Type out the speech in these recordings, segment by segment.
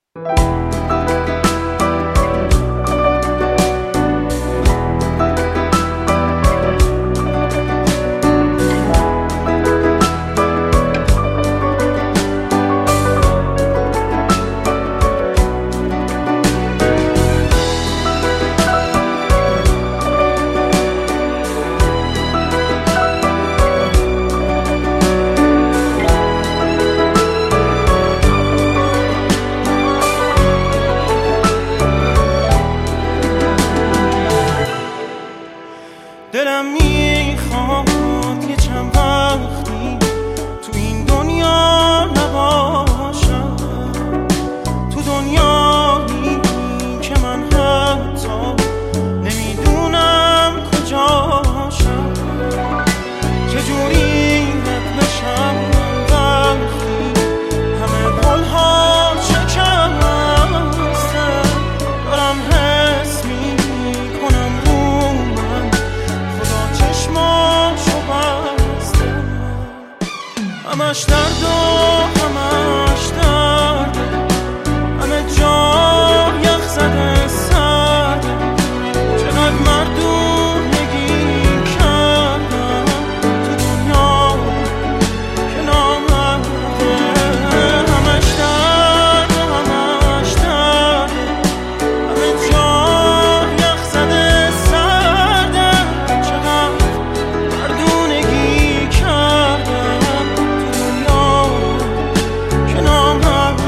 دلم میخواد یه چند وقتی تو این دنیا نباشم، تو دنیایی که من حتی نمیدونم کجاشم. چجوری رد بشم وقتی همه قولها شکسته، دارم حس میکنم رو من خدا چشماشو بسته. همش درد و همش درده، همه جا یخ زده سرده. چقدر مردونگی کردم تو دنیا که نامرده. همش درد و همش درده، همه جا یخ زده سرده. چقدر مردونگی کردم تو دنیا که نامرده.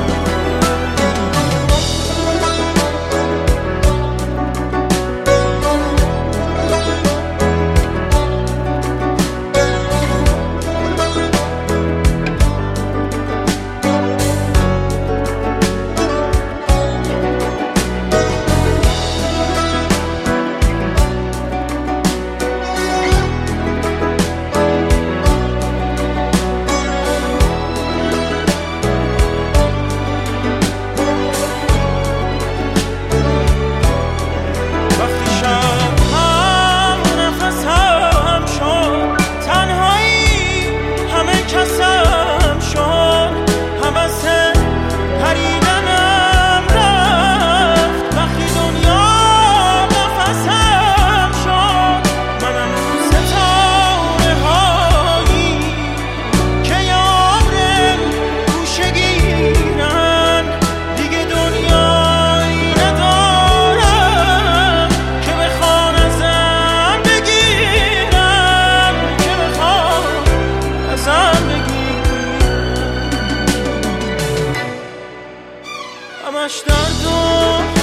وقتی شب هم نفسم شد، تنهایی همه کسم شد، حوث پریدنم رفت. وقتی دنیا نفسم شد، منم ستاره هایی که یار گوشه گیرن. دیگه دنیایی ندارم که بخوان ازم بگیرن، که بخوان ازم بگیرن. همش درد و